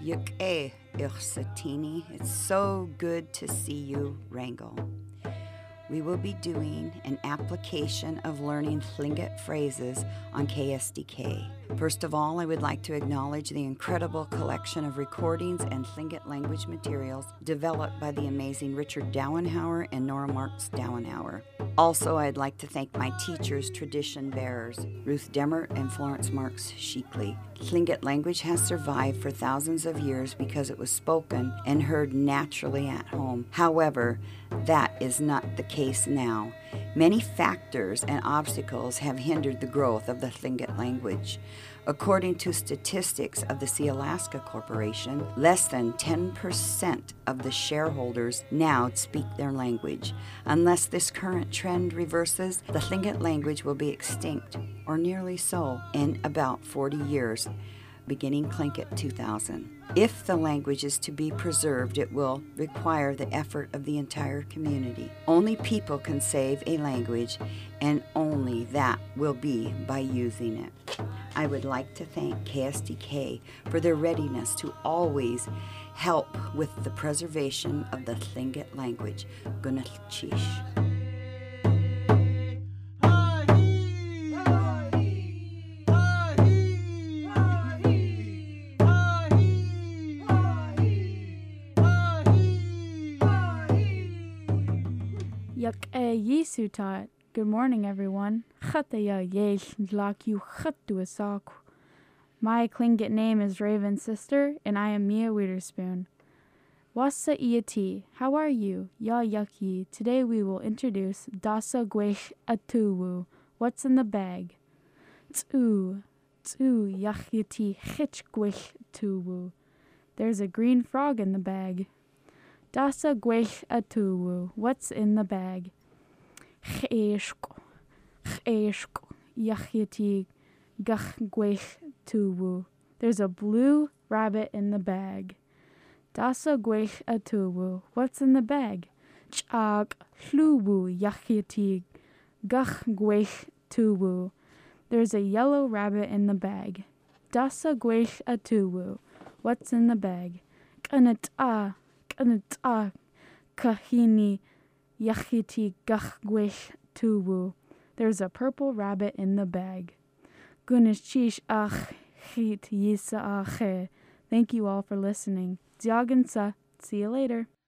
Yuk'e Satini. It's so good to see you, Wrangel. We will be doing an application of learning Tlingit phrases on KSDK. First of all, I would like to acknowledge the incredible collection of recordings and Tlingit language materials developed by the amazing Richard Dowenhauer and Nora Marks Dowenhauer. Also, I'd like to thank my teachers, tradition bearers, Ruth Demmert and Florence Marks Sheekley. Tlingit language has survived for thousands of years because it was spoken and heard naturally at home. However, that is not the case now. Many factors and obstacles have hindered the growth of the Tlingit language. According to statistics of the Sealaska Corporation, less than 10% of the shareholders now speak their language. Unless this current trend reverses, the Tlingit language will be extinct, or nearly so, in about 40 years, beginning Tlingit 2000. If the language is to be preserved, it will require the effort of the entire community. Only people can save a language, and only that will be by using it. I would like to thank KSDK for their readiness to always help with the preservation of the Tlingit language. Gunalchish. Yisutat. Good morning, everyone. Chataya yesh dlak you chatu asak. My Tlingit name is Raven Sister, and I am Mia Witherspoon. Wasa iati, how are you? Ya yucky. Today we will introduce Dasa Gwesh Atuwu. What's in the bag? Tsu yachyati chich gwesh tuwu. There's a green frog in the bag. Dasa Gwesh Atuwu. What's in the bag? Cheshko yachyati gach gwesh tuwu. There's a blue rabbit in the bag. Dasa Gwesh Atuwu. What's in the bag? Chag hluwu yachyati gach gwesh tuwu. There's a yellow rabbit in the bag. Dasa Gwesh Atuwu. What's in the bag? Kanata kahini yachiti gach gwesh tuwu. There's a purple rabbit in the bag. Gunishish ach chit yisa ache. Thank you all for listening. Dziagansa. See you later.